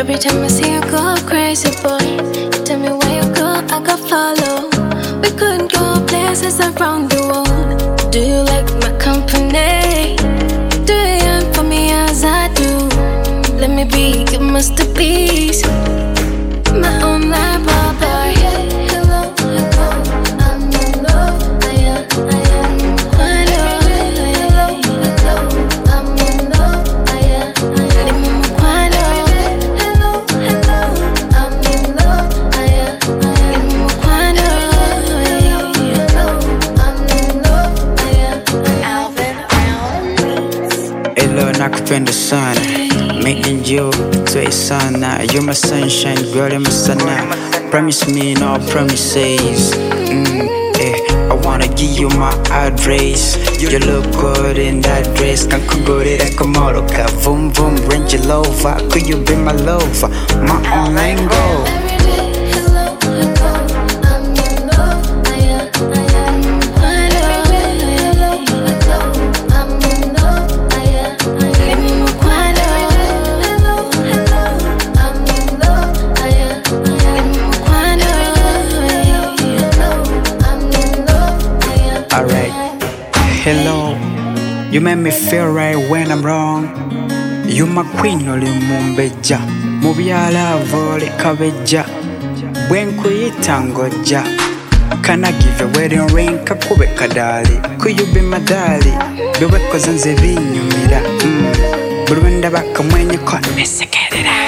Every time I see you go crazy, boy. You tell me where you go, I go follow. We couldn't go places around the world. Do you like my company? Do you yearn for me as I do? Let me be your masterpiece, my own life, boy. Hello, hello, I'm in love. I am. Hello, hello, I'm in love. I am. Hello, hello, I'm in love. I am. Hello, nakupenda sana. Me and you, sweet sana. You're my sunshine, girl, you're my sana. Promise me no promises. I wanna give you my address. You look good in that dress. Kankugurira kumoroka. Vroom vroom, Range Rover. Could you be my lover? My online goal. Alright, hello. You make me feel right when I'm wrong. You my queen oli mumbeja. Mubyala vole kabeja. Bwenkuyita ngoja. Can I give you a wedding ring? Kakube kadali. Could you be my darling? Biwekoze nze binyumira. Buli wendabaka mwenye kwa nesekerera.